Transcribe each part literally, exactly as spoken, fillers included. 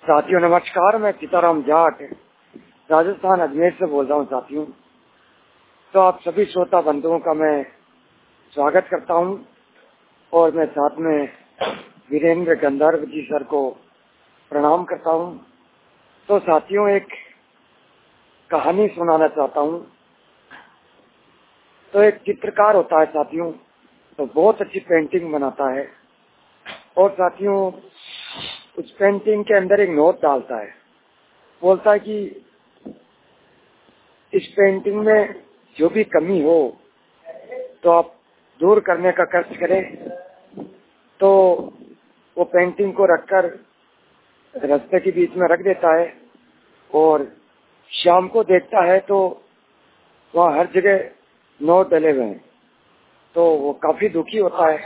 साथियों नमस्कार, मैं सीताराम जाट राजस्थान अजमेर से बोल रहा हूँ। साथियों, तो आप सभी श्रोता बंधुओं का मैं स्वागत करता हूँ और मैं साथ में वीरेंद्र गंधर्व जी सर को प्रणाम करता हूँ। तो साथियों, एक कहानी सुनाना चाहता हूँ। तो एक चित्रकार होता है साथियों, तो बहुत अच्छी पेंटिंग बनाता है और साथियों उस पेंटिंग के अंदर एक नोट डालता है। बोलता है कि इस पेंटिंग में जो भी कमी हो तो आप दूर करने का कष्ट करें। तो वो पेंटिंग को रखकर रास्ते के बीच में रख देता है और शाम को देखता है तो वहाँ हर जगह नोट डले हुए हैं। तो वो काफी दुखी होता है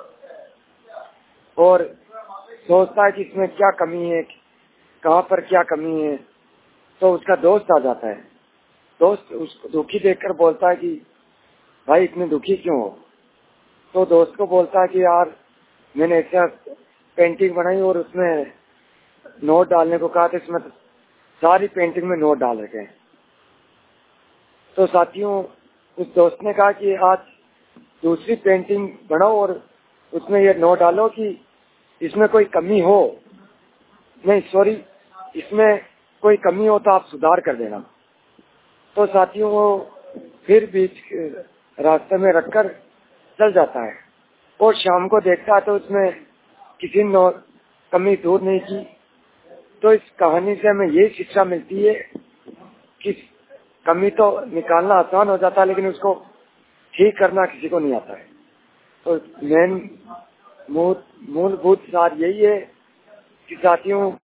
और सोचता है कि इसमें क्या कमी है, कहाँ पर क्या कमी है। तो उसका दोस्त आ जाता है। दोस्त उसको दुखी देखकर बोलता है कि भाई इतने दुखी क्यों हो। तो दोस्त को बोलता है कि यार मैंने ऐसा पेंटिंग बनाई और उसमें नोट डालने को कहा था, इसमें सारी पेंटिंग में नोट डाल रखे हैं। तो साथियों उस दोस्त ने कहा कि आज दूसरी पेंटिंग बनाओ और उसमें ये नोट डालो कि इसमें कोई कमी हो, नहीं सॉरी इसमें कोई कमी हो तो आप सुधार कर देना। तो साथियों वो फिर बीच रास्ते में रखकर चल जाता है और शाम को देखता है तो उसमें किसी ने कमी दूर नहीं की। तो इस कहानी से हमें यही शिक्षा मिलती है कि कमी तो निकालना आसान हो जाता है लेकिन उसको ठीक करना किसी को नहीं आता है। तो मेन मूलभूत सार यही है कि साथियों